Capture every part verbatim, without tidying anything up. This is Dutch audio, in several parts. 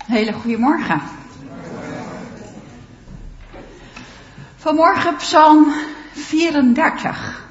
Hele goedemorgen. Vanmorgen Psalm vierendertig.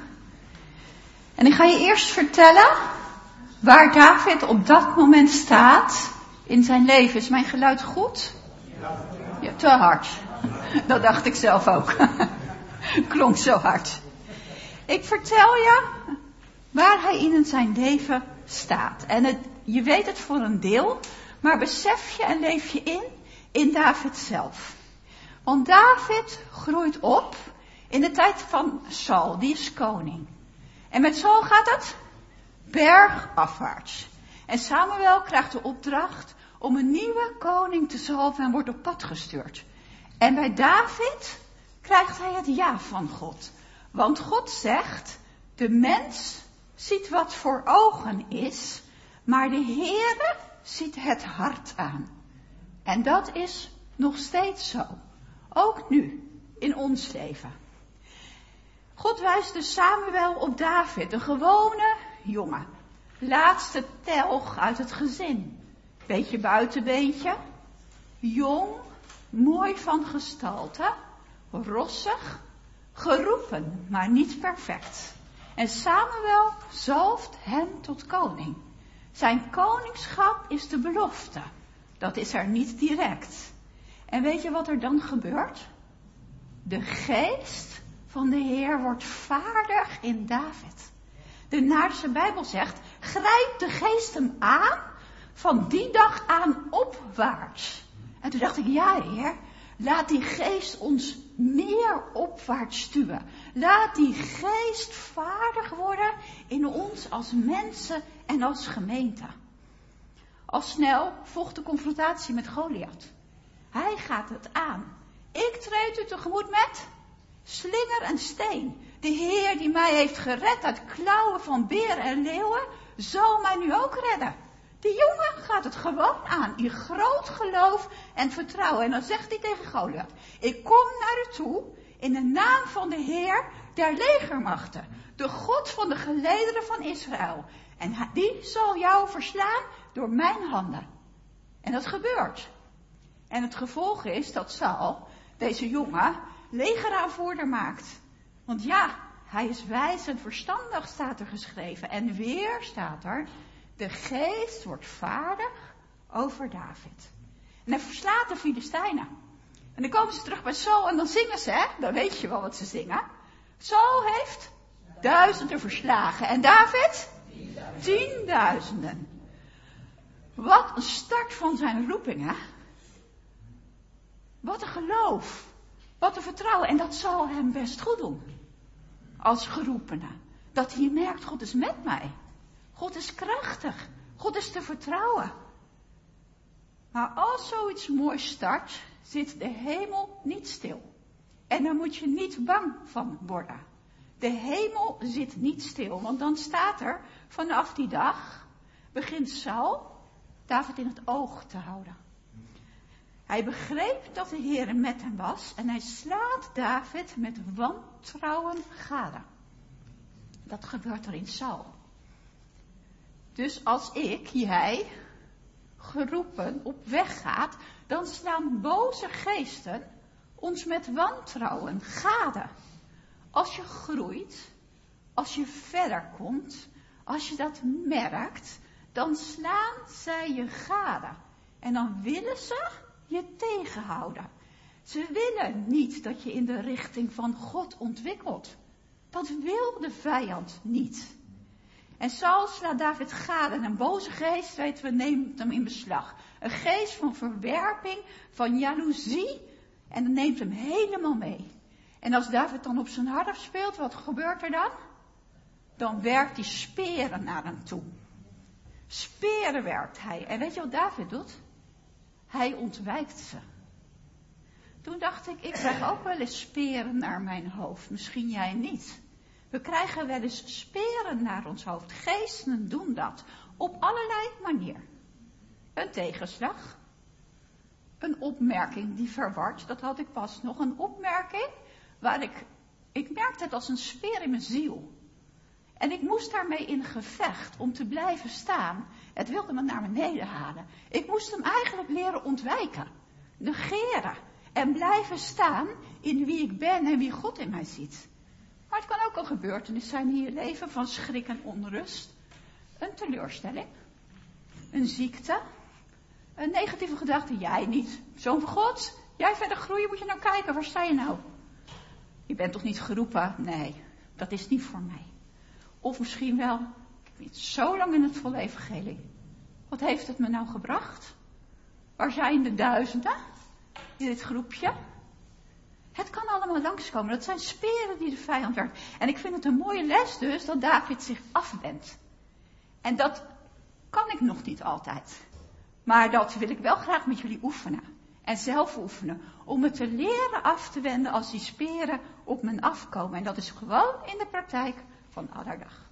En ik ga je eerst vertellen waar David op dat moment staat in zijn leven. Is mijn geluid goed? Ja, te hard. Dat dacht ik zelf ook. Klonk zo hard. Ik vertel je waar hij in zijn leven staat. En het, je weet het voor een deel, maar besef je en leef je in, in David zelf. Want David groeit op in de tijd van Saul, die is koning. En met Saul gaat het bergafwaarts. En Samuel krijgt de opdracht om een nieuwe koning te zalven en wordt op pad gestuurd. En bij David krijgt hij het ja van God. Want God zegt, de mens ziet wat voor ogen is, maar de Heere ziet het hart aan. En dat is nog steeds zo. Ook nu, in ons leven. God wijst dus Samuel op David, een gewone jongen. Laatste telg uit het gezin. Beetje buitenbeentje. Jong, mooi van gestalte. Rossig. Geroepen, maar niet perfect. En Samuel zalft hem tot koning. Zijn koningschap is de belofte. Dat is er niet direct. En weet je wat er dan gebeurt? De geest van de Heer wordt vaardig in David. De Naarse Bijbel zegt, grijp de geest hem aan van die dag aan opwaarts. En toen dacht ik, ja Heer, laat die geest ons meer opwaarts stuwen. Laat die geest vaardig worden in ons als mensen en als gemeente. Al snel volgt de confrontatie met Goliath. Hij gaat het aan. Ik treed u tegemoet met slinger en steen. De Heer die mij heeft gered uit klauwen van beren en leeuwen, zal mij nu ook redden. Die jongen gaat het gewoon aan, in groot geloof en vertrouwen. En dan zegt hij tegen Goliath, ik kom naar u toe in de naam van de Heer der legermachten, de God van de gelederen van Israël. En die zal jou verslaan door mijn handen. En dat gebeurt. En het gevolg is dat Saul, deze jongen, legeraanvoerder maakt. Want ja, hij is wijs en verstandig, staat er geschreven. En weer staat er, de geest wordt vaardig over David. En hij verslaat de Filistijnen. En dan komen ze terug bij Saul en dan zingen ze, hè? Dan weet je wel wat ze zingen. Saul heeft duizenden verslagen. En David? Tienduizenden. Wat een start van zijn roeping, hè? Wat een geloof. Wat een vertrouwen. En dat zal hem best goed doen. Als geroepene. Dat hij merkt, God is met mij. God is krachtig. God is te vertrouwen. Maar als zoiets moois start, zit de hemel niet stil. En daar moet je niet bang van worden. De hemel zit niet stil. Want dan staat er, vanaf die dag, begint Saul David in het oog te houden. Hij begreep dat de Heer met hem was en hij slaat David met wantrouwen gade. Dat gebeurt er in Saul. Dus als ik, jij, geroepen op weg gaat, dan slaan boze geesten ons met wantrouwen gade. Als je groeit, als je verder komt, als je dat merkt, dan slaan zij je gade. En dan willen ze je tegenhouden. Ze willen niet dat je in de richting van God ontwikkelt. Dat wil de vijand niet. En Saul slaat David gade en een boze geest, weten we, neemt hem in beslag. Een geest van verwerping, van jaloezie en dan neemt hem helemaal mee. En als David dan op zijn harp speelt, wat gebeurt er dan? Dan werkt hij speren naar hem toe. Speren werkt hij. En weet je wat David doet? Hij ontwijkt ze. Toen dacht ik, ik krijg ook wel eens speren naar mijn hoofd. Misschien jij niet. We krijgen wel eens speren naar ons hoofd. Geesten doen dat. Op allerlei manieren. Een tegenslag. Een opmerking die verward. Dat had ik pas nog. Een opmerking waar ik... Ik merkte het als een speer in mijn ziel. En ik moest daarmee in gevecht om te blijven staan. Het wilde me naar beneden halen. Ik moest hem eigenlijk leren ontwijken. Negeren. En blijven staan in wie ik ben en wie God in mij ziet. Maar het kan ook een gebeurtenis zijn in je leven van schrik en onrust. Een teleurstelling. Een ziekte. Een negatieve gedachte. Jij niet. Zoon van God. Jij verder groeien, moet je nou kijken. Waar sta je nou? Je bent toch niet geroepen? Nee, dat is niet voor mij. Of misschien wel, ik ben zo lang in het volle evangelie. Wat heeft het me nou gebracht? Waar zijn de duizenden in dit groepje? Het kan allemaal langskomen. Dat zijn speren die de vijand werkt. En ik vind het een mooie les dus dat David zich afwendt. En dat kan ik nog niet altijd. Maar dat wil ik wel graag met jullie oefenen. En zelf oefenen. Om me te leren af te wenden als die speren op me afkomen. En dat is gewoon in de praktijk van allerdag.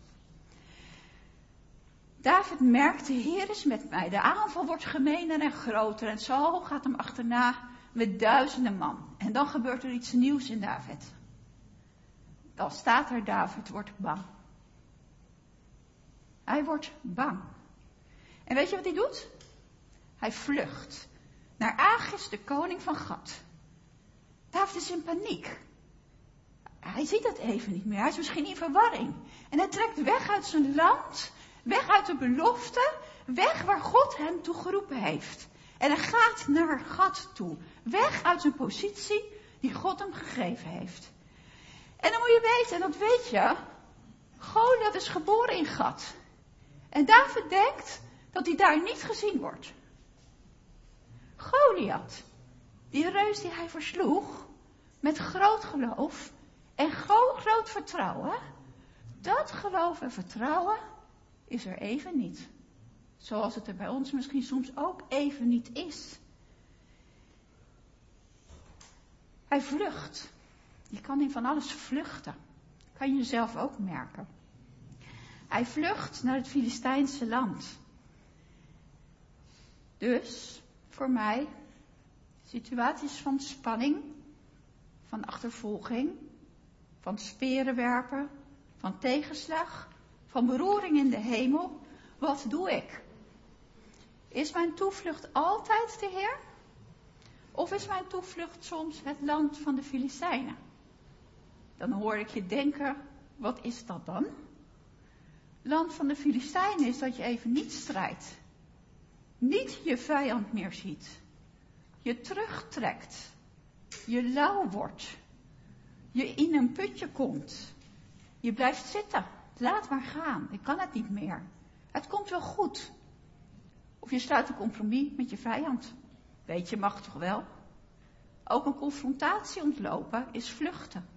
David merkt, de Heer is met mij. De aanval wordt gemener en groter. En Saul gaat hem achterna met duizenden man. En dan gebeurt er iets nieuws in David. Dan staat er, David wordt bang. Hij wordt bang. En weet je wat hij doet? Hij vlucht naar Achis, de koning van Gat. David is in paniek. Hij ziet het even niet meer. Hij is misschien in verwarring. En hij trekt weg uit zijn land. Weg uit de belofte. Weg waar God hem toe geroepen heeft. En hij gaat naar Gat toe. Weg uit zijn positie die God hem gegeven heeft. En dan moet je weten, en dat weet je. Goliath is geboren in Gat. En David denkt dat hij daar niet gezien wordt. Goliath, die reus die hij versloeg, met groot geloof en groot, groot vertrouwen, dat geloof en vertrouwen is er even niet. Zoals het er bij ons misschien soms ook even niet is. Hij vlucht. Je kan in van alles vluchten. Kan je zelf ook merken. Hij vlucht naar het Filistijnse land. Dus, voor mij, situaties van spanning, van achtervolging, van sperenwerpen, van tegenslag, van beroering in de hemel. Wat doe ik? Is mijn toevlucht altijd de Heer? Of is mijn toevlucht soms het land van de Filistijnen? Dan hoor ik je denken, wat is dat dan? Land van de Filistijnen is dat je even niet strijdt. Niet je vijand meer ziet. Je terugtrekt. Je lauw wordt. Je in een putje komt. Je blijft zitten. Laat maar gaan. Ik kan het niet meer. Het komt wel goed. Of je sluit een compromis met je vijand. Weet je, mag toch wel? Ook een confrontatie ontlopen is vluchten.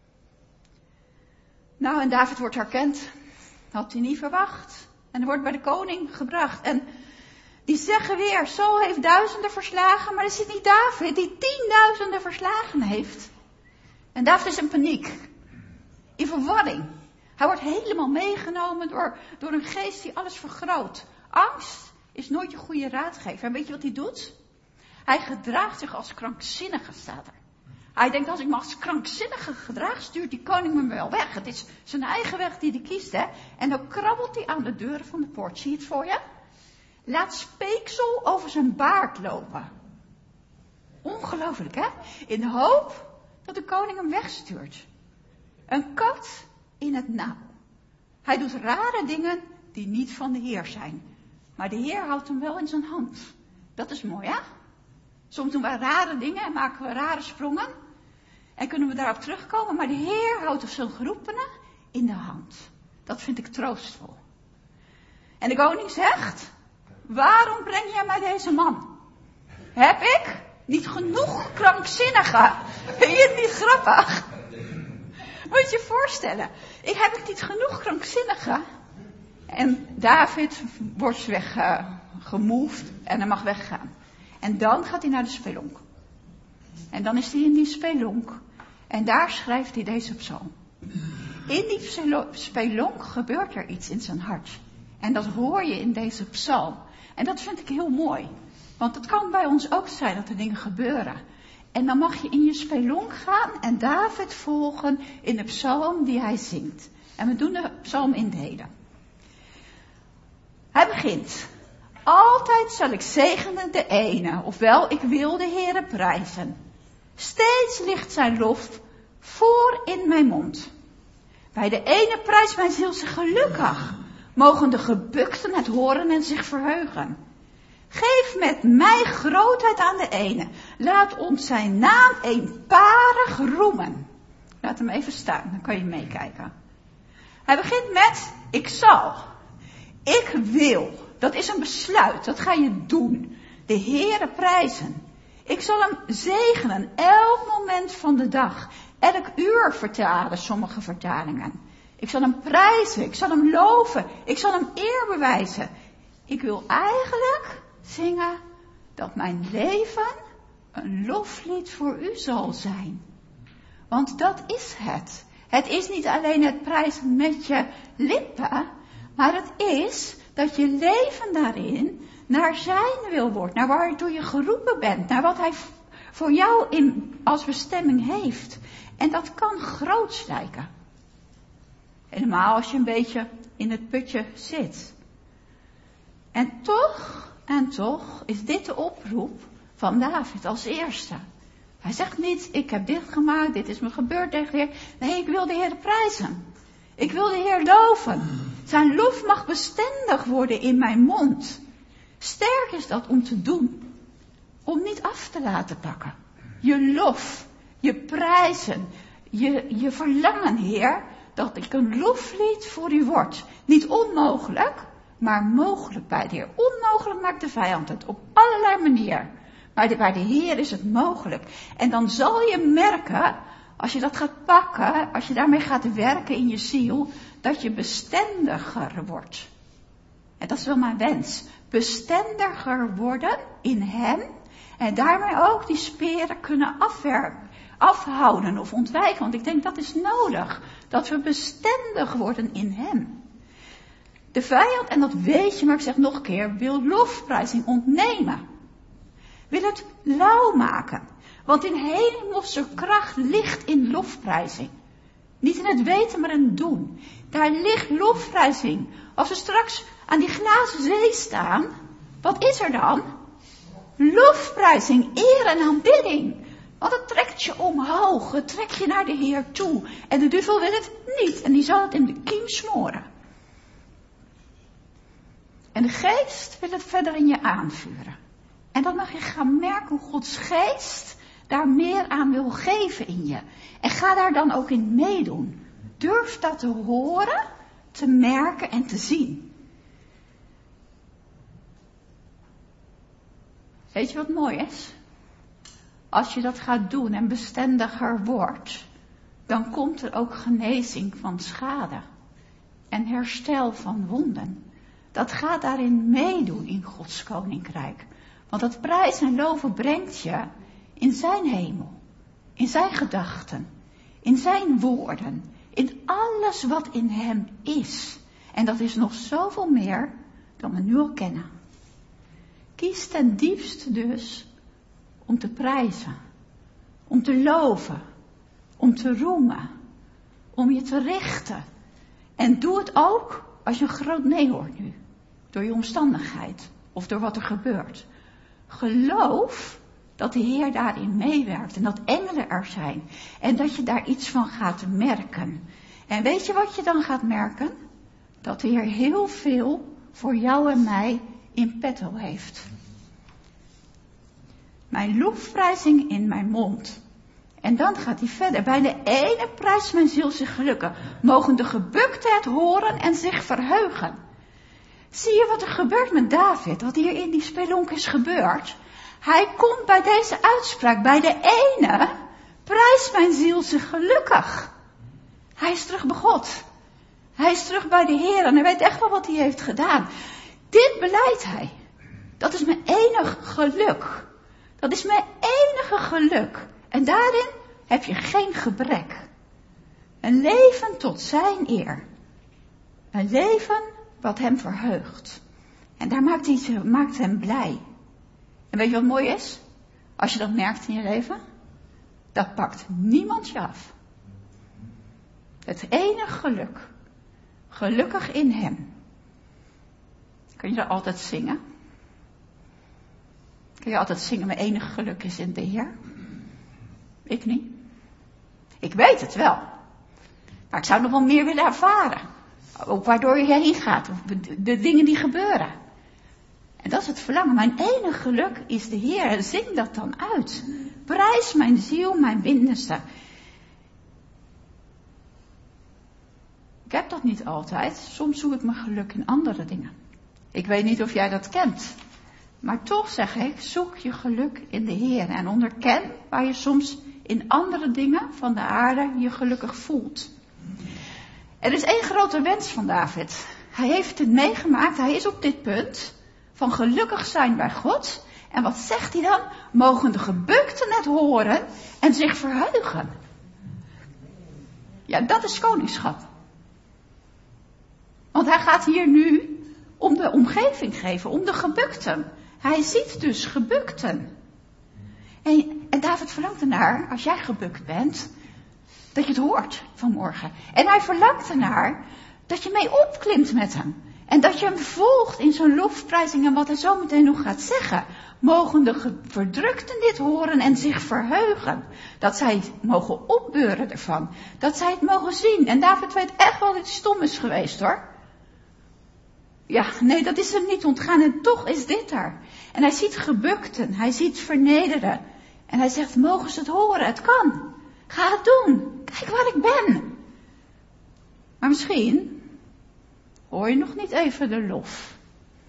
Nou, en David wordt herkend. Had hij niet verwacht. En hij wordt bij de koning gebracht. En die zeggen weer, Saul heeft duizenden verslagen, maar is het niet David die tienduizenden verslagen heeft? En David is in paniek. In verwarring. Hij wordt helemaal meegenomen door, door een geest die alles vergroot. Angst is nooit je goede raadgever. En weet je wat hij doet? Hij gedraagt zich als krankzinnige, staat er. Hij denkt, als ik me als krankzinnige gedraag, stuurt die koning me wel weg. Het is zijn eigen weg die hij kiest, hè. En dan krabbelt hij aan de deuren van de poort. Zie je het voor je? Laat speeksel over zijn baard lopen. Ongelooflijk, hè? In de hoop dat de koning hem wegstuurt. Een kat in het nauw. Hij doet rare dingen die niet van de Heer zijn. Maar de Heer houdt hem wel in zijn hand. Dat is mooi, hè? Soms doen wij rare dingen en maken we rare sprongen. En kunnen we daarop terugkomen. Maar de Heer houdt zijn geroepenen in de hand. Dat vind ik troostvol. En de koning zegt, waarom breng jij mij deze man? Heb ik niet genoeg krankzinnigen? Vind je het niet grappig? Moet je je voorstellen. Ik heb ik niet genoeg krankzinnigen? En David wordt weggemoved en hij mag weggaan. En dan gaat hij naar de spelonk. En dan is hij in die spelonk. En daar schrijft hij deze psalm. In die spelonk gebeurt er iets in zijn hart. En dat hoor je in deze psalm. En dat vind ik heel mooi. Want het kan bij ons ook zijn dat er dingen gebeuren. En dan mag je in je spelonk gaan en David volgen in de psalm die hij zingt. En we doen de psalm indelen. Hij begint. Altijd zal ik zegenen de ene, ofwel ik wil de Heere prijzen. Steeds ligt zijn lof voor in mijn mond. Bij de ene prijst mijn ziel zich gelukkig. Mogen de gebukten het horen en zich verheugen. Geef met mij grootheid aan de ene. Laat ons zijn naam eenparig roemen. Laat hem even staan, dan kan je meekijken. Hij begint met, ik zal. Ik wil. Dat is een besluit, dat ga je doen. De Heere prijzen. Ik zal hem zegenen, elk moment van de dag. Elk uur vertalen sommige vertalingen. Ik zal hem prijzen, ik zal hem loven, ik zal hem eer bewijzen. Ik wil eigenlijk zingen dat mijn leven een loflied voor u zal zijn. Want dat is het. Het is niet alleen het prijzen met je lippen, maar het is dat je leven daarin naar zijn wil wordt, naar waartoe je geroepen bent, naar wat hij voor jou in, als bestemming heeft. En dat kan groots lijken. Helemaal als je een beetje in het putje zit. En toch, en toch is dit de oproep van David als eerste. Hij zegt niet, ik heb dit gemaakt, dit is me gebeurd tegen de Heer. Nee, ik wil de Heer prijzen. Ik wil de Heer loven. Zijn lof mag bestendig worden in mijn mond. Sterk is dat om te doen. Om niet af te laten pakken. Je lof, je prijzen, je, je verlangen, Heer, dat ik een loflied voor u word. Niet onmogelijk, maar mogelijk bij de Heer. Onmogelijk maakt de vijand het op allerlei manieren. Maar bij de Heer is het mogelijk. En dan zal je merken, als je dat gaat pakken, als je daarmee gaat werken in je ziel, dat je bestendiger wordt. En dat is wel mijn wens. Bestendiger worden in hem. En daarmee ook die speren kunnen afwerken, afhouden of ontwijken. Want ik denk dat is nodig. Dat we bestendig worden in hem. De vijand, en dat weet je, maar ik zeg nog een keer, wil lofprijzing ontnemen. Wil het lauw maken. Want in hemelse kracht ligt in lofprijzing. Niet in het weten, maar in het doen. Daar ligt lofprijzing. Als we straks aan die glazen zee staan, wat is er dan? Lofprijzing, eer en aanbidding. Want het trekt je omhoog, het trekt je naar de Heer toe. En de duivel wil het niet en die zal het in de kiem smoren. En de geest wil het verder in je aanvuren. En dan mag je gaan merken hoe Gods geest daar meer aan wil geven in je. En ga daar dan ook in meedoen. Durf dat te horen, te merken en te zien. Weet je wat mooi is? Als je dat gaat doen en bestendiger wordt, dan komt er ook genezing van schade. En herstel van wonden. Dat gaat daarin meedoen in Gods koninkrijk. Want dat prijs en loven brengt je in zijn hemel. In zijn gedachten. In zijn woorden. In alles wat in hem is. En dat is nog zoveel meer dan we nu al kennen. Kies ten diepste dus om te prijzen. Om te loven. Om te roemen. Om je te richten. En doe het ook als je een groot nee hoort nu. Door je omstandigheid. Of door wat er gebeurt. Geloof dat de Heer daarin meewerkt. En dat engelen er zijn. En dat je daar iets van gaat merken. En weet je wat je dan gaat merken? Dat de Heer heel veel voor jou en mij in petto heeft. Mijn lofprijzing in mijn mond. En dan gaat hij verder. Bij de ene prijst mijn ziel zich gelukkig. Mogen de gebukten het horen en zich verheugen. Zie je wat er gebeurt met David? Wat hier in die spelonk is gebeurd? Hij komt bij deze uitspraak. Bij de ene prijst mijn ziel zich gelukkig. Hij is terug bij God. Hij is terug bij de Heer. En hij weet echt wel wat hij heeft gedaan. Dit beleidt hij. Dat is mijn enige geluk. Dat is mijn enige geluk. En daarin heb je geen gebrek. Een leven tot zijn eer. Een leven wat hem verheugt. En daar maakt hij maakt hem blij. En weet je wat mooi is? Als je dat merkt in je leven. Dat pakt niemand je af. Het enige geluk. Gelukkig in hem. Kun je dat altijd zingen? Kun je altijd zingen, mijn enige geluk is in de Heer? Ik niet. Ik weet het wel. Maar ik zou nog wel meer willen ervaren. Ook waardoor je heen gaat. De, de dingen die gebeuren. En dat is het verlangen. Mijn enige geluk is de Heer. En zing dat dan uit. Prijs mijn ziel, mijn binnenste. Ik heb dat niet altijd. Soms zoek ik mijn geluk in andere dingen. Ik weet niet of jij dat kent. Maar toch zeg ik, zoek je geluk in de Heer. En onderken waar je soms in andere dingen van de aarde je gelukkig voelt. Er is één grote wens van David. Hij heeft het meegemaakt, hij is op dit punt van gelukkig zijn bij God. En wat zegt hij dan? Mogen de gebukten het horen en zich verheugen. Ja, dat is koningschap. Want hij gaat hier nu om de omgeving geven, om de gebukten. Hij ziet dus gebukten. En, en David verlangt ernaar, als jij gebukt bent, dat je het hoort vanmorgen. En hij verlangt ernaar dat je mee opklimt met hem. En dat je hem volgt in zijn lofprijzing en wat hij zo meteen nog gaat zeggen. Mogen de verdrukten dit horen en zich verheugen. Dat zij het mogen opbeuren ervan. Dat zij het mogen zien. En David weet echt wel dat hij stom is geweest hoor. Ja, nee, dat is hem niet ontgaan en toch is dit er. En hij ziet gebukten, hij ziet vernederen. En hij zegt, mogen ze het horen, het kan. Ga het doen, kijk waar ik ben. Maar misschien hoor je nog niet even de lof.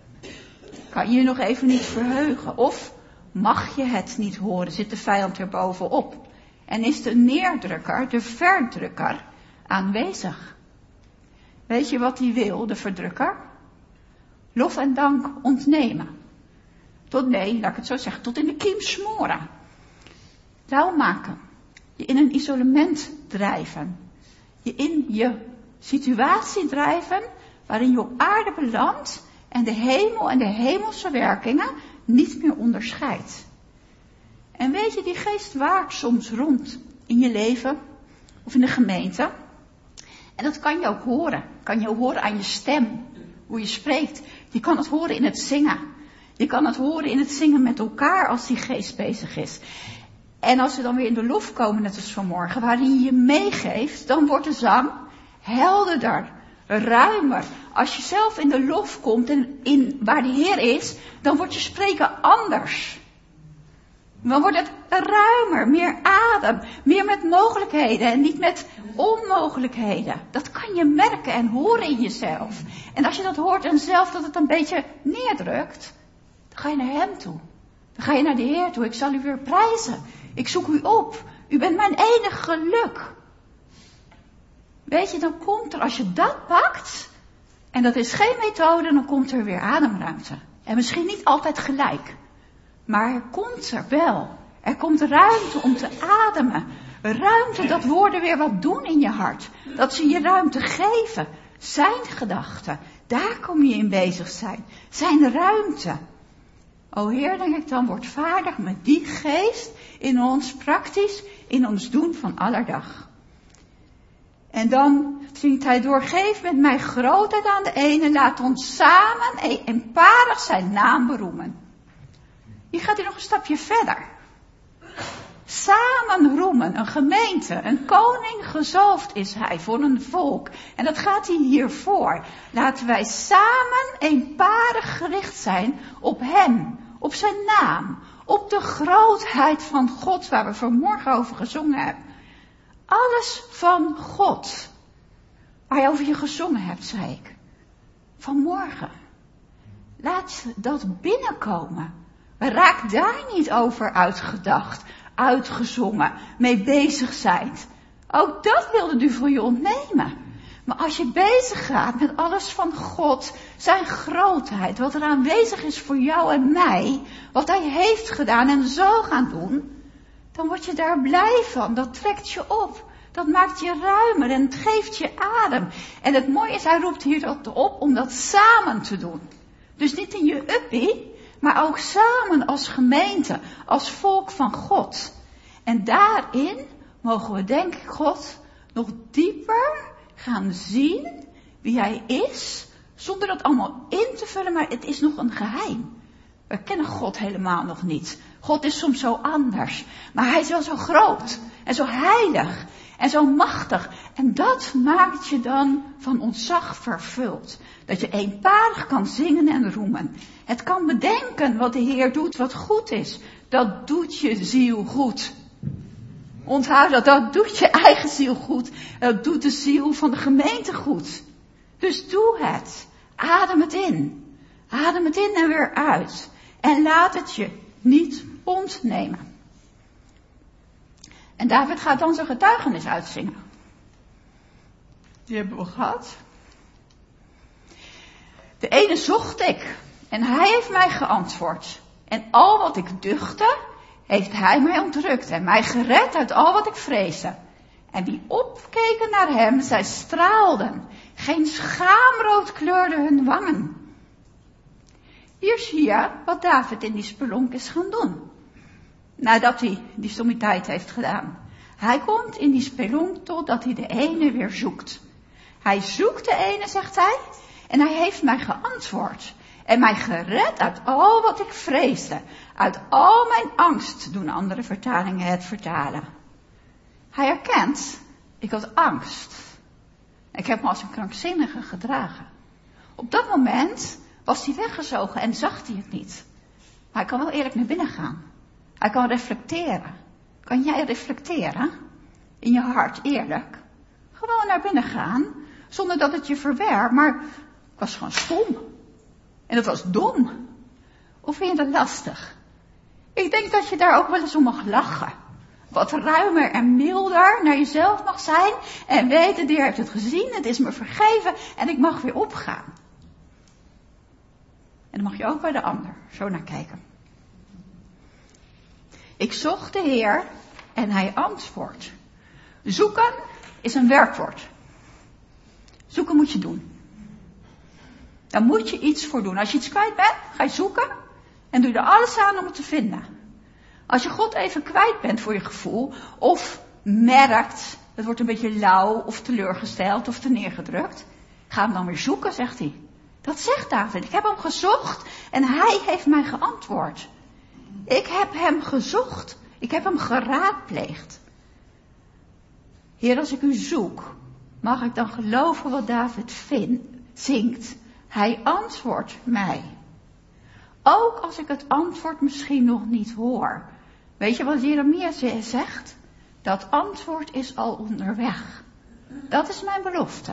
Kan je je nog even niet verheugen. Of mag je het niet horen, zit de vijand er bovenop. En is de neerdrukker, de verdrukker, aanwezig. Weet je wat hij wil, de verdrukker? Lof en dank ontnemen. Tot, nee, laat ik het zo zeggen, tot in de kiem smoren. Lauw maken. Je in een isolement drijven. Je in je situatie drijven waarin je op aarde belandt en de hemel en de hemelse werkingen niet meer onderscheidt. En weet je, die geest waart soms rond in je leven of in de gemeente. En dat kan je ook horen. Kan je ook horen aan je stem. Hoe je spreekt. Je kan het horen in het zingen. Je kan het horen in het zingen met elkaar als die geest bezig is. En als we dan weer in de lof komen, net als vanmorgen, waarin je je meegeeft, dan wordt de zang helderder, ruimer. Als je zelf in de lof komt en in waar de Heer is, dan wordt je spreken anders. Dan wordt het ruimer, meer adem, meer met mogelijkheden en niet met onmogelijkheden. Dat kan je merken en horen in jezelf. En als je dat hoort en zelf dat het een beetje neerdrukt, dan ga je naar hem toe. Dan ga je naar de Heer toe. Ik zal u weer prijzen. Ik zoek u op. U bent mijn enige geluk. Weet je, dan komt er, als je dat pakt, en dat is geen methode, dan komt er weer ademruimte. En misschien niet altijd gelijk. Maar er komt er wel. Er komt ruimte om te ademen. Ruimte dat woorden weer wat doen in je hart. Dat ze je ruimte geven. Zijn gedachten. Daar kom je in bezig zijn. Zijn ruimte. O Heer, denk ik dan, wordt vaardig met die geest in ons praktisch, in ons doen van allerdag. En dan zingt hij door, geef met mij grootheid aan de ene, laat ons samen eenparig zijn naam beroemen. Hier gaat hij nog een stapje verder. Samen roemen, een gemeente, een koning gezalfd is hij voor een volk. En dat gaat hij hier voor. Laten wij samen eenparig gericht zijn op hem, op zijn naam, op de grootheid van God waar we vanmorgen over gezongen hebben. Alles van God, waar je over je gezongen hebt, zei ik. Vanmorgen. Laat dat binnenkomen. Raak daar niet over uitgedacht, uitgezongen, mee bezig zijn. Ook dat wilde u voor je ontnemen. Maar als je bezig gaat met alles van God, zijn grootheid, wat er aanwezig is voor jou en mij, wat hij heeft gedaan en zal gaan doen, dan word je daar blij van. Dat trekt je op. Dat maakt je ruimer en het geeft je adem. En het mooie is, hij roept hier dat op om dat samen te doen. Dus niet in je uppie, maar ook samen als gemeente, als volk van God. En daarin mogen we, denk ik, God nog dieper gaan zien wie hij is, zonder dat allemaal in te vullen, maar het is nog een geheim. We kennen God helemaal nog niet. God is soms zo anders. Maar hij is wel zo groot. En zo heilig. En zo machtig. En dat maakt je dan van ontzag vervuld. Dat je eenparig kan zingen en roemen. Het kan bedenken wat de Heer doet wat goed is. Dat doet je ziel goed. Onthoud dat, dat doet je eigen ziel goed. Dat doet de ziel van de gemeente goed. Dus doe het. Adem het in. Adem het in en weer uit. En laat het je niet ontnemen. En David gaat dan zijn getuigenis uitzingen. Die hebben we gehad. De ene zocht ik. En hij heeft mij geantwoord. En al wat ik duchtte, heeft hij mij ontrukt. En mij gered uit al wat ik vreesde. En wie opkeken naar hem, zij straalden. Geen schaamrood kleurde hun wangen. Hier zie je wat David in die spelonk is gaan doen. Nadat hij die sommiteit heeft gedaan. Hij komt in die spelonk totdat hij de ene weer zoekt. Hij zoekt de ene, zegt hij. En hij heeft mij geantwoord. En mij gered uit al wat ik vreesde. Uit al mijn angst, doen andere vertalingen het vertalen. Hij herkent, ik had angst. Ik heb me als een krankzinnige gedragen. Op dat moment was hij weggezogen en zag hij het niet. Maar hij kan wel eerlijk naar binnen gaan. Hij kan reflecteren. Kan jij reflecteren? In je hart, eerlijk. Gewoon naar binnen gaan, zonder dat het je verwerpt. Maar ik was gewoon stom. En het was dom. Of vind je dat lastig? Ik denk dat je daar ook wel eens om mag lachen. Wat ruimer en milder naar jezelf mag zijn. En weten, de Heer heeft het gezien, het is me vergeven en ik mag weer opgaan. En dan mag je ook bij de ander zo naar kijken. Ik zocht de Heer en hij antwoordt. Zoeken is een werkwoord. Zoeken moet je doen. Daar moet je iets voor doen. Als je iets kwijt bent, ga je zoeken en doe je er alles aan om het te vinden. Als je God even kwijt bent voor je gevoel, of merkt, het wordt een beetje lauw of teleurgesteld of neergedrukt, ga hem dan weer zoeken, zegt hij. Dat zegt David. Ik heb hem gezocht en hij heeft mij geantwoord. Ik heb hem gezocht. Ik heb hem geraadpleegd. Heer, als ik u zoek, mag ik dan geloven wat David vindt, zingt. Hij antwoordt mij. Ook als ik het antwoord misschien nog niet hoor. Weet je wat Jeremia zegt? Dat antwoord is al onderweg. Dat is mijn belofte.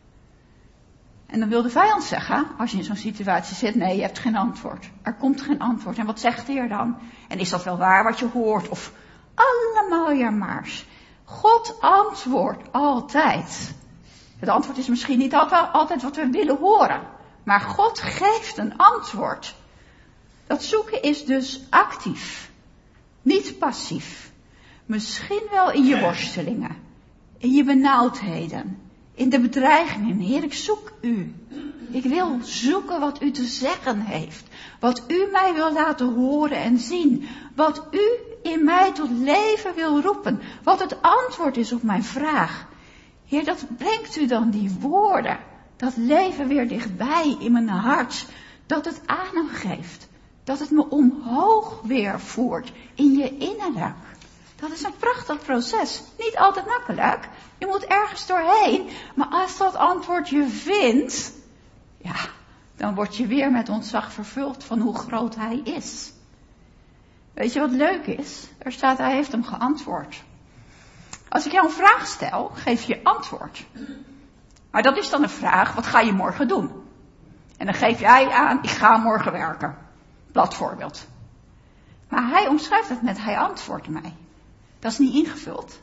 En dan wil de vijand zeggen, als je in zo'n situatie zit, nee, je hebt geen antwoord. Er komt geen antwoord. En wat zegt de Heer dan? En is dat wel waar wat je hoort? Of allemaal jamaars. God antwoordt altijd. Het antwoord is misschien niet altijd wat we willen horen. Maar God geeft een antwoord. Dat zoeken is dus actief. Niet passief. Misschien wel in je worstelingen. In je benauwdheden. In de bedreigingen. Heer, ik zoek u. Ik wil zoeken wat u te zeggen heeft. Wat u mij wil laten horen en zien. Wat u in mij tot leven wil roepen. Wat het antwoord is op mijn vraag. Heer, dat brengt u dan die woorden. Dat leven weer dichtbij in mijn hart. Dat het adem geeft. Dat het me omhoog weer voert. In je innerlijk. Dat is een prachtig proces. Niet altijd makkelijk. Je moet ergens doorheen. Maar als dat antwoord je vindt. Ja, dan word je weer met ontzag vervuld van hoe groot hij is. Weet je wat leuk is? Er staat, hij heeft hem geantwoord. Als ik jou een vraag stel, geef je antwoord. Maar dat is dan een vraag, wat ga je morgen doen? En dan geef jij aan, ik ga morgen werken. Plat voorbeeld. Maar hij omschrijft het met, hij antwoordt mij. Dat is niet ingevuld.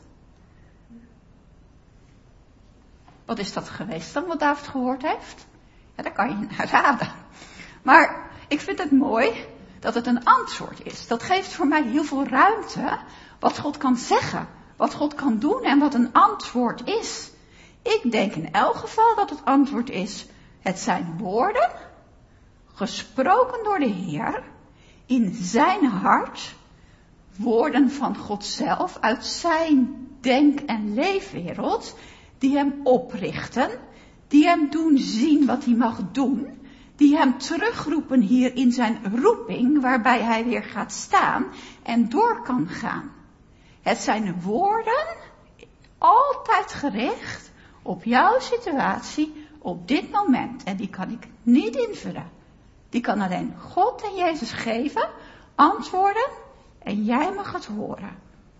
Wat is dat geweest dan, wat David gehoord heeft? Ja, daar kan je naar raden. Maar ik vind het mooi dat het een antwoord is. Dat geeft voor mij heel veel ruimte wat God kan zeggen. Wat God kan doen en wat een antwoord is. Ik denk in elk geval dat het antwoord is, het zijn woorden, gesproken door de Heer, in zijn hart, woorden van God zelf, uit zijn denk- en leefwereld, die hem oprichten, die hem doen zien wat hij mag doen, Die hem terugroepen hier in zijn roeping, waarbij hij weer gaat staan en door kan gaan. Het zijn woorden, altijd gericht op jouw situatie, op dit moment. En die kan ik niet invullen. Die kan alleen God en Jezus geven, antwoorden, en jij mag het horen.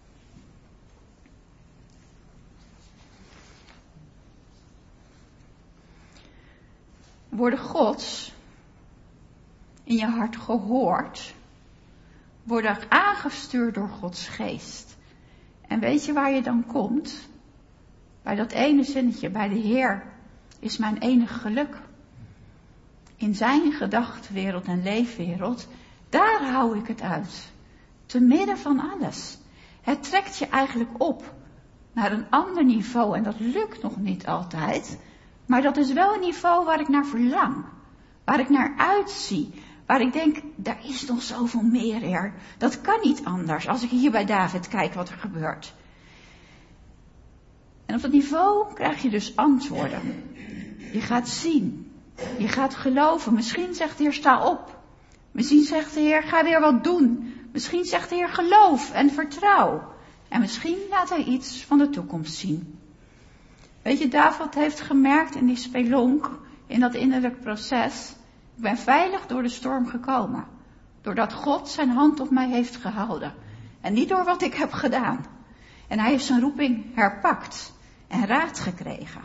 Worden Gods in je hart gehoord, worden aangestuurd door Gods geest. En weet je waar je dan komt? Bij dat ene zinnetje, bij de Heer is mijn enig geluk. In zijn gedachtenwereld en leefwereld, daar hou ik het uit. Te midden van alles. Het trekt je eigenlijk op naar een ander niveau en dat lukt nog niet altijd. Maar dat is wel een niveau waar ik naar verlang. Waar ik naar uitzie. Waar ik denk, daar is nog zoveel meer, Heer. Dat kan niet anders als ik hier bij David kijk wat er gebeurt. En op dat niveau krijg je dus antwoorden. Je gaat zien. Je gaat geloven. Misschien zegt de Heer, sta op. Misschien zegt de Heer, ga weer wat doen. Misschien zegt de Heer, geloof en vertrouw. En misschien laat hij iets van de toekomst zien. Weet je, David heeft gemerkt in die spelonk, in dat innerlijk proces, ik ben veilig door de storm gekomen. Doordat God zijn hand op mij heeft gehouden. En niet door wat ik heb gedaan. En hij heeft zijn roeping herpakt en raad gekregen.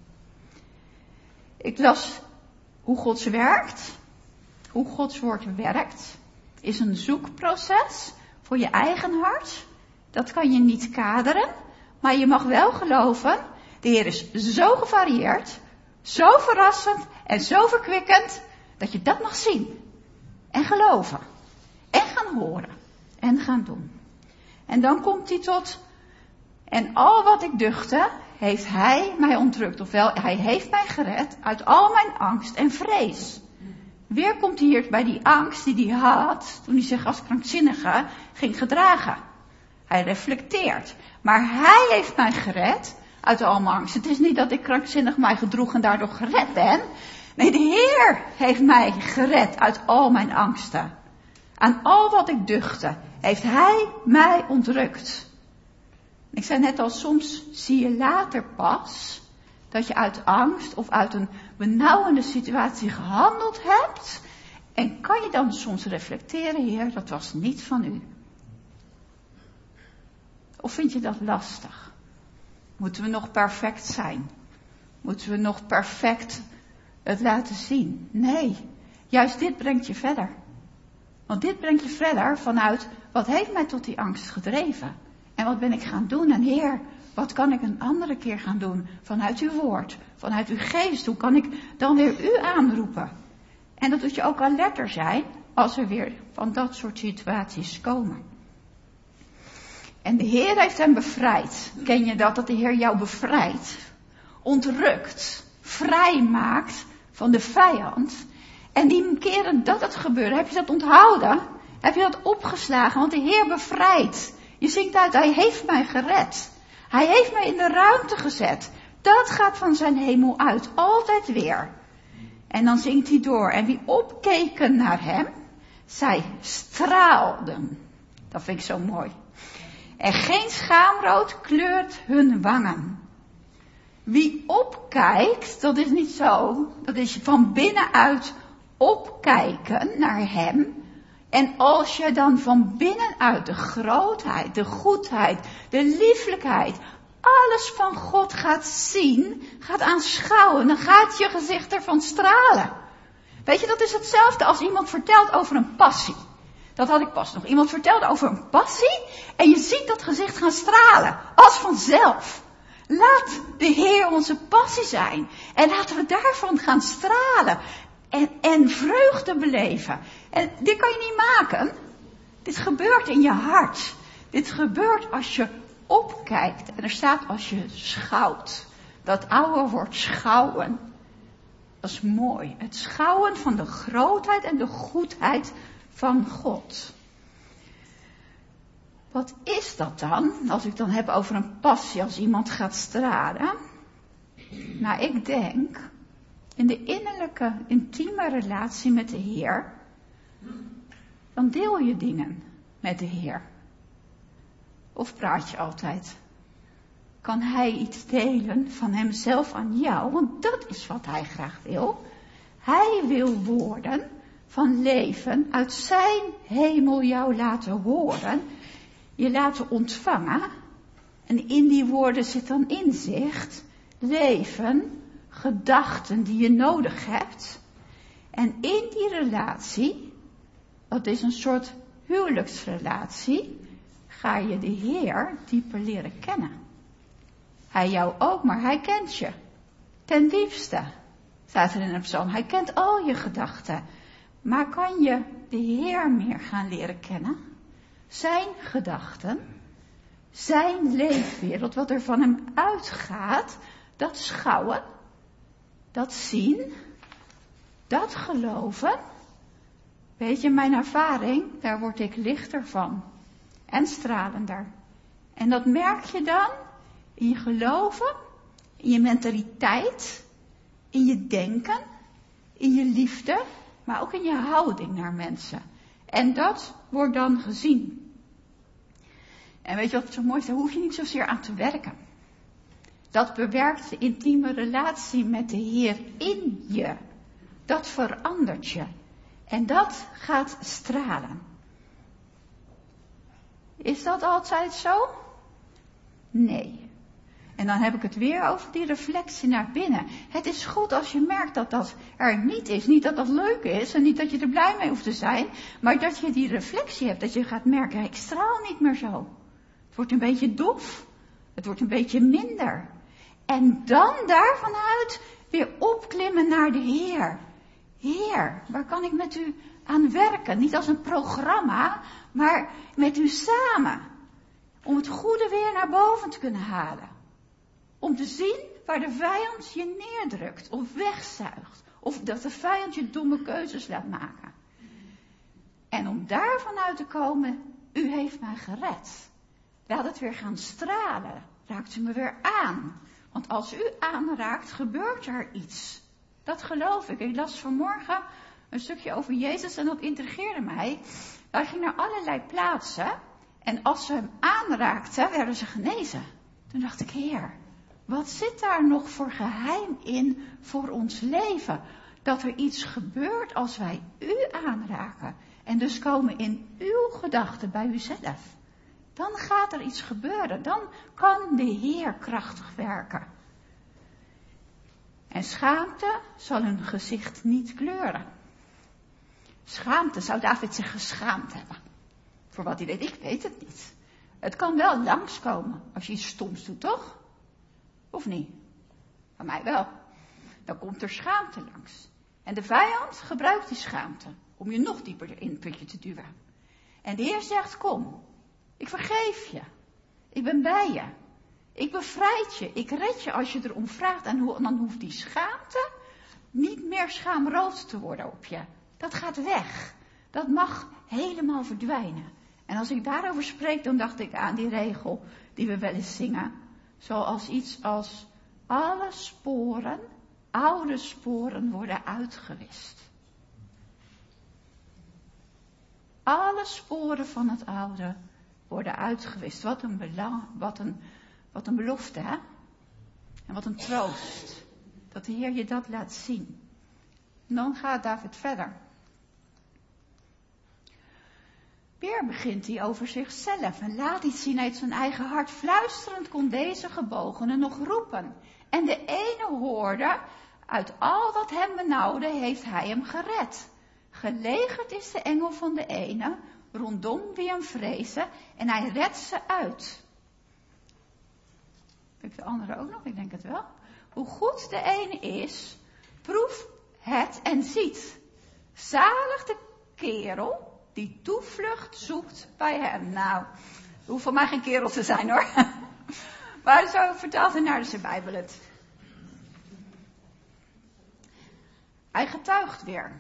Ik las hoe Gods werkt, hoe Gods woord werkt, is een zoekproces voor je eigen hart. Dat kan je niet kaderen, maar je mag wel geloven, de Heer is zo gevarieerd, zo verrassend en zo verkwikkend, dat je dat mag zien. En geloven. En gaan horen. En gaan doen. En dan komt hij tot, en al wat ik duchtte, heeft hij mij ontrukt. Ofwel, hij heeft mij gered uit al mijn angst en vrees. Weer komt hij hier bij die angst die hij had, toen hij zich als krankzinnige ging gedragen. Hij reflecteert. Maar hij heeft mij gered uit al mijn angst. Het is niet dat ik krankzinnig mij gedroeg en daardoor gered ben. Nee, de Heer heeft mij gered uit al mijn angsten. Aan al wat ik duchtte, heeft hij mij ontrukt. Ik zei net al, soms zie je later pas dat je uit angst of uit een benauwende situatie gehandeld hebt. En kan je dan soms reflecteren, Heer, dat was niet van u. Of vind je dat lastig? Moeten we nog perfect zijn? Moeten we nog perfect het laten zien? Nee, juist dit brengt je verder. Want dit brengt je verder vanuit, wat heeft mij tot die angst gedreven? En wat ben ik gaan doen? En Heer, wat kan ik een andere keer gaan doen? Vanuit uw woord, vanuit uw geest. Hoe kan ik dan weer u aanroepen? En dat doet je ook alerter zijn als er weer van dat soort situaties komen. En de Heer heeft hem bevrijd. Ken je dat? Dat de Heer jou bevrijdt, ontrukt, vrij maakt van de vijand. En die keren dat het gebeurde, heb je dat onthouden? Heb je dat opgeslagen? Want de Heer bevrijdt. Je zingt uit, hij heeft mij gered. Hij heeft mij in de ruimte gezet. Dat gaat van zijn hemel uit, altijd weer. En dan zingt hij door. En wie opkeken naar hem, zij straalden. Dat vind ik zo mooi. En geen schaamrood kleurt hun wangen. Wie opkijkt, dat is niet zo. Dat is van binnenuit opkijken naar hem. En als je dan van binnenuit de grootheid, de goedheid, de lieflijkheid, alles van God gaat zien, gaat aanschouwen, dan gaat je gezicht ervan stralen. Weet je, dat is hetzelfde als iemand vertelt over een passie. Dat had ik pas nog. Iemand vertelde over een passie en je ziet dat gezicht gaan stralen, als vanzelf. Laat de Heer onze passie zijn en laten we daarvan gaan stralen. En, en vreugde beleven. En dit kan je niet maken. Dit gebeurt in je hart. Dit gebeurt als je opkijkt. En er staat als je schouwt. Dat oude woord schouwen. Dat is mooi. Het schouwen van de grootheid en de goedheid van God. Wat is dat dan? Als ik dan heb over een passie als iemand gaat stralen. Nou, ik denk in de innerlijke, intieme relatie met de Heer, dan deel je dingen met de Heer. Of praat je altijd? Kan Hij iets delen van Hemzelf aan jou? Want dat is wat Hij graag wil. Hij wil woorden van leven uit zijn hemel jou laten horen, je laten ontvangen. En in die woorden zit dan inzicht, leven, gedachten die je nodig hebt. En in die relatie, dat is een soort huwelijksrelatie, ga je de Heer dieper leren kennen. Hij jou ook, maar Hij kent je. Ten diepste, staat er in een psalm. Hij kent al je gedachten. Maar kan je de Heer meer gaan leren kennen? Zijn gedachten, zijn leefwereld, wat er van Hem uitgaat, dat schouwen, dat zien, dat geloven. Weet je, mijn ervaring, daar word ik lichter van en stralender. En dat merk je dan in je geloven, in je mentaliteit, in je denken, in je liefde, maar ook in je houding naar mensen. En dat wordt dan gezien. En weet je wat zo mooi is? Daar hoef je niet zozeer aan te werken. Dat bewerkt de intieme relatie met de Heer in je. Dat verandert je. En dat gaat stralen. Is dat altijd zo? Nee. En dan heb ik het weer over die reflectie naar binnen. Het is goed als je merkt dat dat er niet is. Niet dat dat leuk is en niet dat je er blij mee hoeft te zijn. Maar dat je die reflectie hebt. Dat je gaat merken, ik straal niet meer zo. Het wordt een beetje dof. Het wordt een beetje minder. En dan daarvan uit weer opklimmen naar de Heer. Heer, waar kan ik met u aan werken? Niet als een programma, maar met u samen. Om het goede weer naar boven te kunnen halen. Om te zien waar de vijand je neerdrukt of wegzuigt. Of dat de vijand je domme keuzes laat maken. En om daarvan uit te komen, u heeft mij gered. Laat het weer gaan stralen. Raakt u me weer aan. Want als u aanraakt, gebeurt er iets. Dat geloof ik. Ik las vanmorgen een stukje over Jezus en dat intrigeerde mij. Hij ging naar allerlei plaatsen. En als ze hem aanraakten, werden ze genezen. Toen dacht ik, Heer, wat zit daar nog voor geheim in voor ons leven? Dat er iets gebeurt als wij u aanraken. En dus komen in uw gedachten bij uzelf. Dan gaat er iets gebeuren. Dan kan de Heer krachtig werken. En schaamte zal hun gezicht niet kleuren. Schaamte, zou David zich geschaamd hebben? Voor wat hij deed, ik weet het niet. Het kan wel langskomen als je iets stoms doet, toch? Of niet? Van mij wel. Dan komt er schaamte langs. En de vijand gebruikt die schaamte om je nog dieper in het putje te duwen. En de Heer zegt, kom, ik vergeef je. Ik ben bij je. Ik bevrijd je. Ik red je als je erom vraagt. En dan hoeft die schaamte niet meer schaamrood te worden op je. Dat gaat weg. Dat mag helemaal verdwijnen. En als ik daarover spreek, dan dacht ik aan die regel die we wel eens zingen. Zoals iets als alle sporen, oude sporen worden uitgewist. Alle sporen van het oude worden uitgewist. Wat een belang, wat een, wat een belofte, hè? En wat een troost. Dat de Heer je dat laat zien. En dan gaat David verder. Weer begint hij over zichzelf en laat iets zien uit zijn eigen hart. Fluisterend kon deze gebogene nog roepen. En de ene hoorde, uit al wat hem benauwde, heeft hij hem gered. Gelegerd is de engel van de ene, rondom wie hem vrezen, en hij redt ze uit. Heb ik de andere ook nog? Ik denk het wel. Hoe goed de ene is, proef het en ziet. Zalig de kerel die toevlucht zoekt bij hem. Nou, het hoeft voor mij geen kerel te zijn hoor. Maar zo vertelt de Naardense Bijbel het. Hij getuigt weer.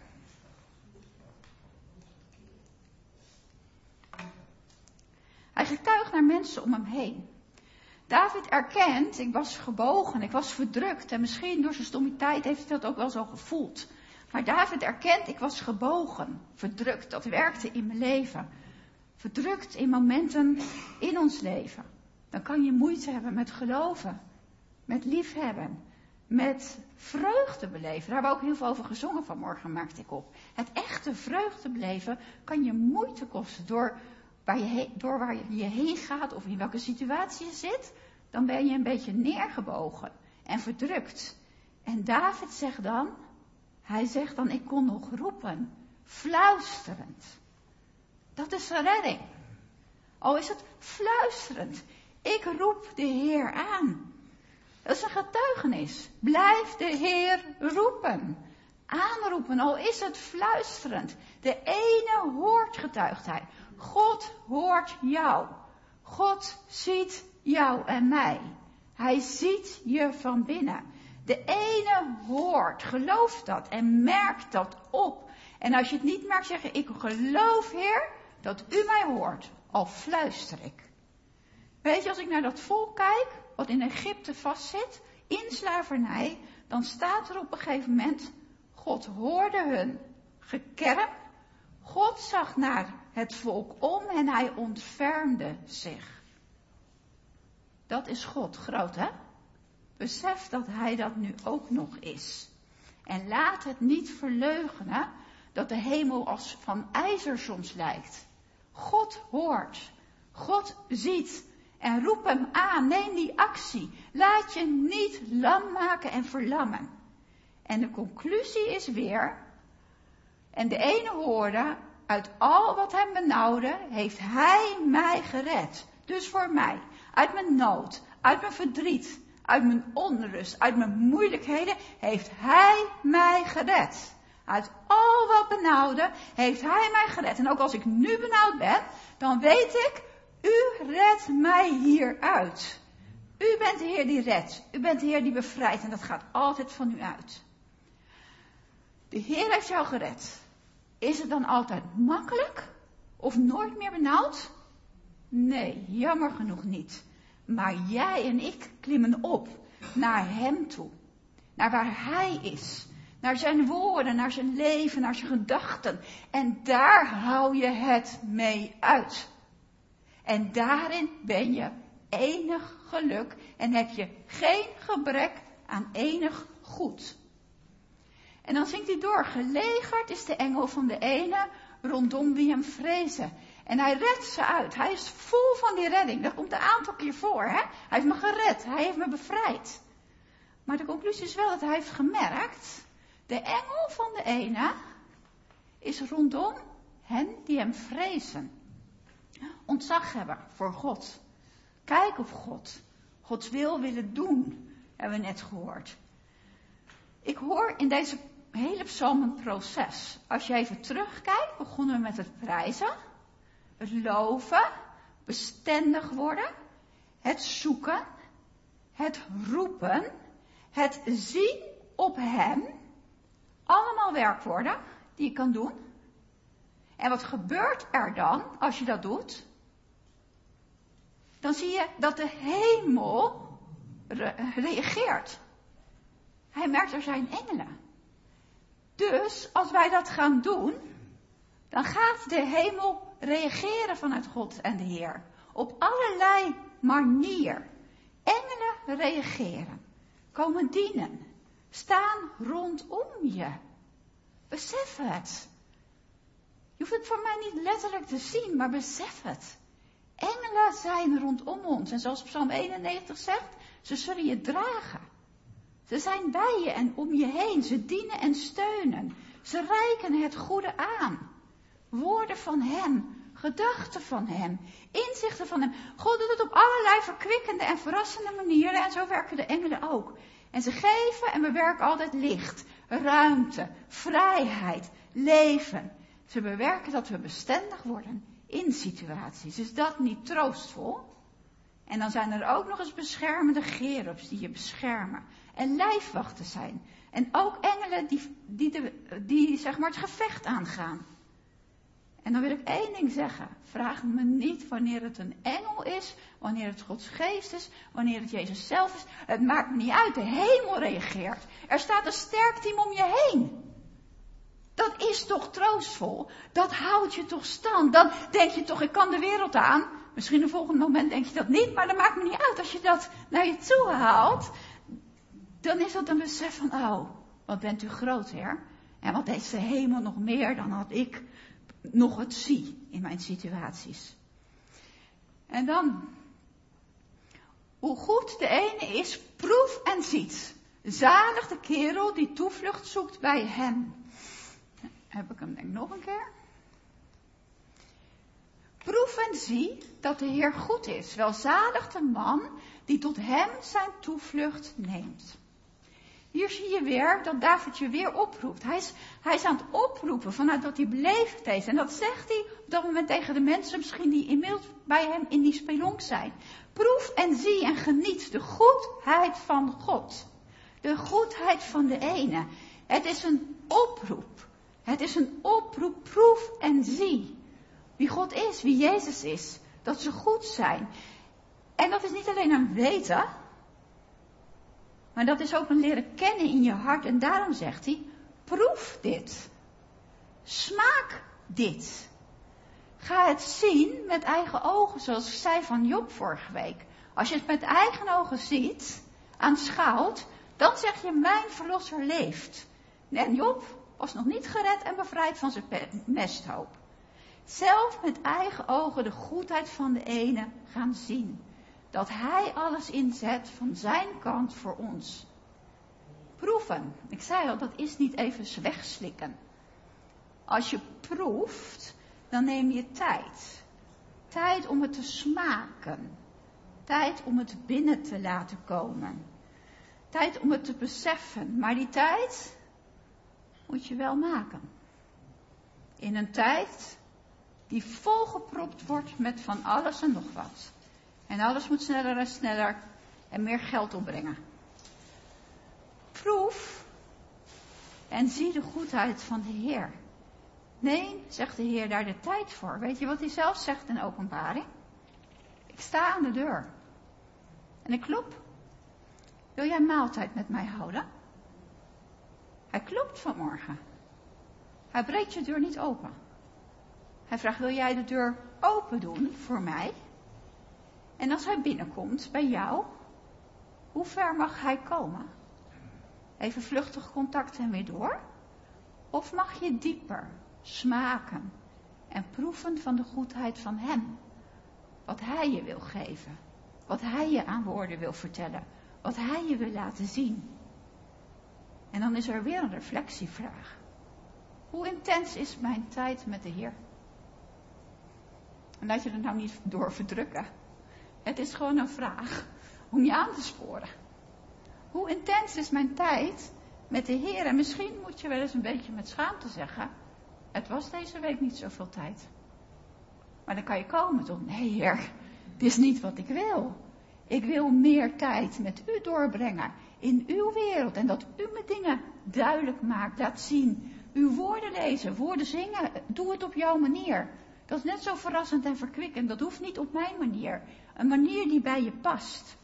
Hij getuigt naar mensen om hem heen. David erkent, ik was gebogen, ik was verdrukt. En misschien door zijn stommiteit heeft hij dat ook wel zo gevoeld. Maar David erkent, ik was gebogen, verdrukt. Dat werkte in mijn leven. Verdrukt in momenten in ons leven. Dan kan je moeite hebben met geloven. Met liefhebben. Met vreugde beleven. Daar hebben we ook heel veel over gezongen vanmorgen, merkte ik op. Het echte vreugde beleven kan je moeite kosten. Door waar je, he- door waar je heen gaat of in welke situatie je zit. Dan ben je een beetje neergebogen en verdrukt. En David zegt dan, hij zegt dan, ik kon nog roepen. Fluisterend. Dat is een redding. Al is het fluisterend. Ik roep de Heer aan. Dat is een getuigenis. Blijf de Heer roepen. Aanroepen, al is het fluisterend. De ene hoort, getuigt hij. God hoort jou. God ziet jou en mij. Hij ziet je van binnen. De ene hoort, geloof dat en merk dat op. En als je het niet merkt, zeg je, ik geloof, Heer, dat u mij hoort. Al fluister ik. Weet je, als ik naar dat volk kijk, wat in Egypte vastzit, in slavernij, dan staat er op een gegeven moment, God hoorde hun gekerm. God zag naar het volk om en hij ontfermde zich. Dat is God, groot hè? Besef dat hij dat nu ook nog is. En laat het niet verleugenen dat de hemel als van ijzer soms lijkt. God hoort, God ziet en roep hem aan, neem die actie. Laat je niet lam maken en verlammen. En de conclusie is weer, en de ene hoorde, uit al wat hem benauwde, heeft hij mij gered. Dus voor mij, uit mijn nood, uit mijn verdriet, uit mijn onrust, uit mijn moeilijkheden, heeft hij mij gered. Uit al wat benauwde, heeft hij mij gered. En ook als ik nu benauwd ben, dan weet ik, u redt mij hieruit. U bent de Heer die redt. U bent de Heer die bevrijdt. En dat gaat altijd van u uit. De Heer heeft jou gered. Is het dan altijd makkelijk? Of nooit meer benauwd? Nee, jammer genoeg niet. Maar jij en ik klimmen op naar hem toe. Naar waar hij is. Naar zijn woorden, naar zijn leven, naar zijn gedachten. En daar hou je het mee uit. En daarin ben je enig geluk en heb je geen gebrek aan enig goed. En dan zingt hij door, gelegerd is de engel van de ene rondom wie hem vrezen. En hij redt ze uit. Hij is vol van die redding. Dat komt een aantal keer voor. Hè? Hij heeft me gered. Hij heeft me bevrijd. Maar de conclusie is wel dat hij heeft gemerkt, de engel van de ene is rondom hen die hem vrezen. Ontzag hebben voor God. Kijk op God. Gods wil willen doen, hebben we net gehoord. Ik hoor in deze hele psalm een proces. Als je even terugkijkt, begonnen we met het prijzen, het loven, bestendig worden, het zoeken, het roepen, het zien op hem. Allemaal werkwoorden die je kan doen. En wat gebeurt er dan als je dat doet? Dan zie je dat de hemel re- reageert. Hij merkt er zijn engelen. Dus als wij dat gaan doen, dan gaat de hemel reageren vanuit God en de Heer. Op allerlei manier. Engelen reageren. Komen dienen. Staan rondom je. Besef het. Je hoeft het voor mij niet letterlijk te zien, maar besef het. Engelen zijn rondom ons. En zoals Psalm eenennegentig zegt, ze zullen je dragen. Ze zijn bij je en om je heen. Ze dienen en steunen. Ze reiken het goede aan. Woorden van hem, gedachten van hem, inzichten van hem. God doet het op allerlei verkwikkende en verrassende manieren. En zo werken de engelen ook. En ze geven en bewerken altijd licht, ruimte, vrijheid, leven. Ze bewerken dat we bestendig worden in situaties. Is dat niet troostvol? En dan zijn er ook nog eens beschermende cherubs die je beschermen. En lijfwachten zijn. En ook engelen die, die, de, die zeg maar het gevecht aangaan. En dan wil ik één ding zeggen. Vraag me niet wanneer het een engel is, wanneer het Gods geest is, wanneer het Jezus zelf is. Het maakt me niet uit, de hemel reageert. Er staat een sterk team om je heen. Dat is toch troostvol? Dat houdt je toch stand? Dan denk je toch, ik kan de wereld aan. Misschien een volgend moment denk je dat niet, maar dat maakt me niet uit. Als je dat naar je toe haalt, dan is dat een besef van, oh, wat bent u groot, Heer. En wat heeft de hemel nog meer dan had ik nog het zie in mijn situaties. En dan, hoe goed de ene is, proef en ziet. Zalig de kerel die toevlucht zoekt bij hem. Heb ik hem denk ik nog een keer. Proef en zie dat de Heer goed is. Welzalig de man die tot hem zijn toevlucht neemt. Hier zie je weer dat David je weer oproept. Hij is, hij is aan het oproepen vanuit wat hij beleefd heeft. En dat zegt hij op dat moment tegen de mensen misschien die inmiddels bij hem in die spelonk zijn. Proef en zie en geniet de goedheid van God. De goedheid van de ene. Het is een oproep. Het is een oproep, proef en zie. Wie God is, wie Jezus is. Dat ze goed zijn. En dat is niet alleen een weten. Maar dat is ook een leren kennen in je hart. En daarom zegt hij, proef dit. Smaak dit. Ga het zien met eigen ogen, zoals ik zei van Job vorige week. Als je het met eigen ogen ziet, aanschouwt, dan zeg je, mijn verlosser leeft. En Job was nog niet gered en bevrijd van zijn mesthoop. Zelf met eigen ogen de goedheid van de ene gaan zien. Dat hij alles inzet van zijn kant voor ons. Proeven. Ik zei al, dat is niet even wegslikken. Als je proeft, dan neem je tijd. Tijd om het te smaken. Tijd om het binnen te laten komen. Tijd om het te beseffen. Maar die tijd moet je wel maken. In een tijd die volgepropt wordt met van alles en nog wat. En alles moet sneller en sneller en meer geld opbrengen. Proef en zie de goedheid van de Heer. Nee, zegt de Heer, daar de tijd voor. Weet je wat hij zelf zegt in Openbaring? Ik sta aan de deur. En ik klop. Wil jij maaltijd met mij houden? Hij klopt vanmorgen. Hij breekt je deur niet open. Hij vraagt, wil jij de deur open doen voor mij? En als hij binnenkomt bij jou, hoe ver mag hij komen? Even vluchtig contact en weer door? Of mag je dieper smaken en proeven van de goedheid van hem? Wat hij je wil geven. Wat hij je aan woorden wil vertellen. Wat hij je wil laten zien. En dan is er weer een reflectievraag. Hoe intens is mijn tijd met de Heer? En laat je er nou niet door verdrukken. Het is gewoon een vraag om je aan te sporen. Hoe intens is mijn tijd met de Heer? En misschien moet je wel eens een beetje met schaamte zeggen, het was deze week niet zoveel tijd. Maar dan kan je komen tot, nee Heer, dit is niet wat ik wil. Ik wil meer tijd met u doorbrengen in uw wereld. En dat u me dingen duidelijk maakt, laat zien. Uw woorden lezen, woorden zingen, doe het op jouw manier. Dat is net zo verrassend en verkwikkend. Dat hoeft niet op mijn manier. Een manier die bij je past.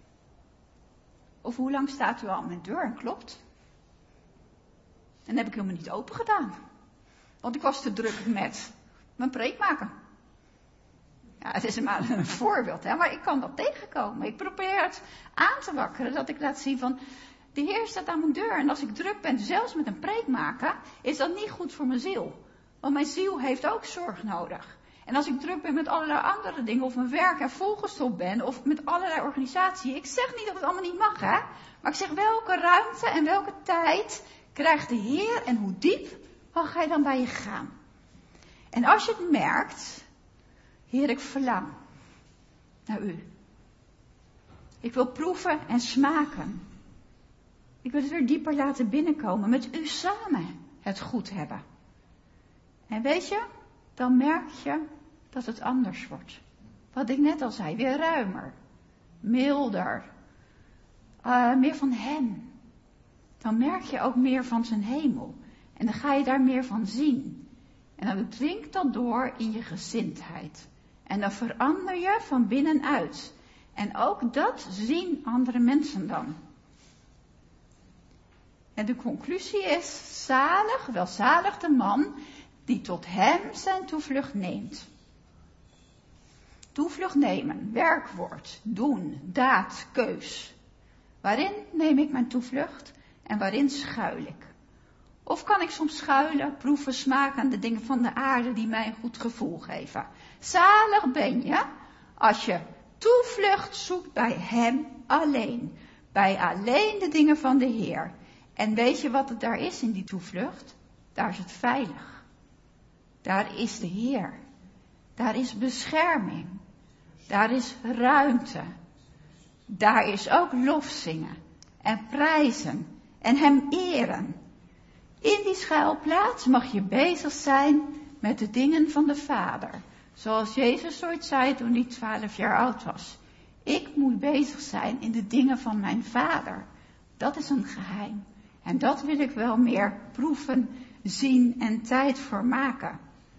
Of hoe lang staat u al aan mijn deur en klopt? En heb ik helemaal niet open gedaan. Want ik was te druk met mijn preek maken. Ja, het is maar een voorbeeld, hè, maar ik kan dat tegenkomen. Ik probeer het aan te wakkeren, dat ik laat zien van, de Heer staat aan mijn deur. En als ik druk ben, zelfs met een preek maken, is dat niet goed voor mijn ziel. Want mijn ziel heeft ook zorg nodig. En als ik druk ben met allerlei andere dingen, of mijn werk en volgestopt ben, of met allerlei organisatie. Ik zeg niet dat het allemaal niet mag, hè. Maar ik zeg, welke ruimte en welke tijd krijgt de Heer en hoe diep mag hij dan bij je gaan? En als je het merkt, Heer, ik verlang naar u. Ik wil proeven en smaken. Ik wil het weer dieper laten binnenkomen, met u samen het goed hebben. En weet je, dan merk je dat het anders wordt. Wat ik net al zei, weer ruimer, milder, uh, meer van hem. Dan merk je ook meer van zijn hemel. En dan ga je daar meer van zien. En dan dringt dat door in je gezindheid. En dan verander je van binnenuit. En ook dat zien andere mensen dan. En de conclusie is, zalig, welzalig de man die tot hem zijn toevlucht neemt. Toevlucht nemen, werkwoord, doen, daad, keus. Waarin neem ik mijn toevlucht en waarin schuil ik? Of kan ik soms schuilen, proeven, smaken aan de dingen van de aarde die mij een goed gevoel geven? Zalig ben je als je toevlucht zoekt bij hem alleen. Bij alleen de dingen van de Heer. En weet je wat het daar is in die toevlucht? Daar is het veilig. Daar is de Heer. Daar is bescherming. Daar is ruimte. Daar is ook lofzingen en prijzen en hem eren. In die schuilplaats mag je bezig zijn met de dingen van de Vader. Zoals Jezus ooit zei toen hij twaalf jaar oud was. Ik moet bezig zijn in de dingen van mijn Vader. Dat is een geheim. En dat wil ik wel meer proeven, zien en tijd voor maken.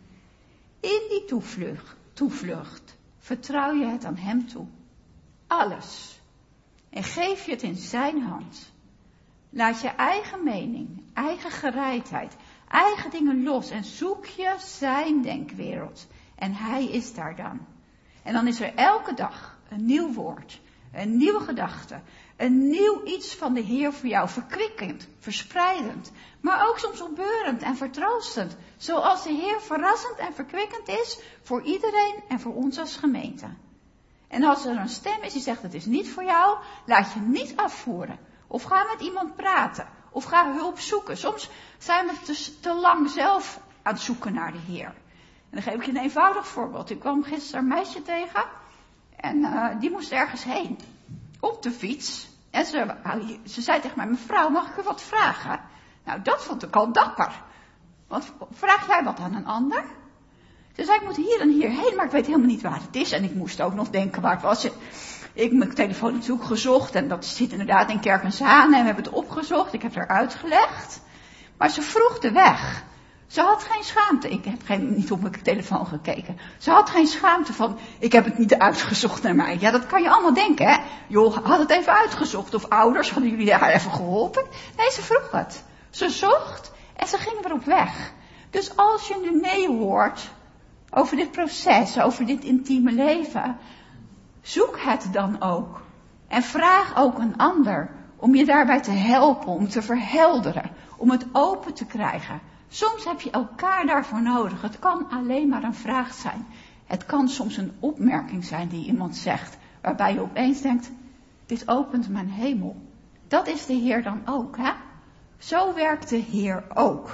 In die toevlucht, toevlucht vertrouw je het aan hem toe. Alles. En geef je het in zijn hand. Laat je eigen mening, eigen gereidheid, eigen dingen los en zoek je zijn denkwereld. En hij is daar dan. En dan is er elke dag een nieuw woord, een nieuwe gedachte, een nieuw iets van de Heer voor jou, verkwikkend, verspreidend, maar ook soms opbeurend en vertroostend. Zoals de Heer verrassend en verkwikkend is voor iedereen en voor ons als gemeente. En als er een stem is die zegt het is niet voor jou, laat je niet afvoeren. Of ga met iemand praten. Of ga hulp zoeken. Soms zijn we te, te lang zelf aan het zoeken naar de Heer. En dan geef ik je een eenvoudig voorbeeld. Ik kwam gisteren een meisje tegen. En uh, die moest ergens heen. Op de fiets. En ze, ze zei tegen mij, mevrouw, mag ik u wat vragen? Nou, dat vond ik al dapper. Want vraag jij wat aan een ander? Ze zei, ik moet hier en hierheen, maar ik weet helemaal niet waar het is. En ik moest ook nog denken waar het was. Ik heb mijn telefoon natuurlijk gezocht. En dat zit inderdaad in Kerk en Zaan. En we hebben het opgezocht. Ik heb het haar uitgelegd. Maar ze vroeg de weg. Ze had geen schaamte. Ik heb geen, niet op mijn telefoon gekeken. Ze had geen schaamte van, ik heb het niet uitgezocht naar mij. Ja, dat kan je allemaal denken, hè. Joh, had het even uitgezocht. Of ouders, hadden jullie haar even geholpen? Nee, ze vroeg het. Ze zocht en ze ging weer op weg. Dus als je nu meehoort over dit proces, over dit intieme leven, zoek het dan ook. En vraag ook een ander om je daarbij te helpen, om te verhelderen, om het open te krijgen. Soms heb je elkaar daarvoor nodig. Het kan alleen maar een vraag zijn. Het kan soms een opmerking zijn die iemand zegt, waarbij je opeens denkt, dit opent mijn hemel. Dat is de Heer dan ook, hè? Zo werkt de Heer ook.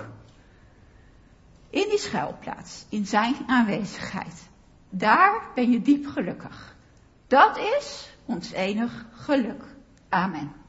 In die schuilplaats, in zijn aanwezigheid. Daar ben je diep gelukkig. Dat is ons enig geluk. Amen.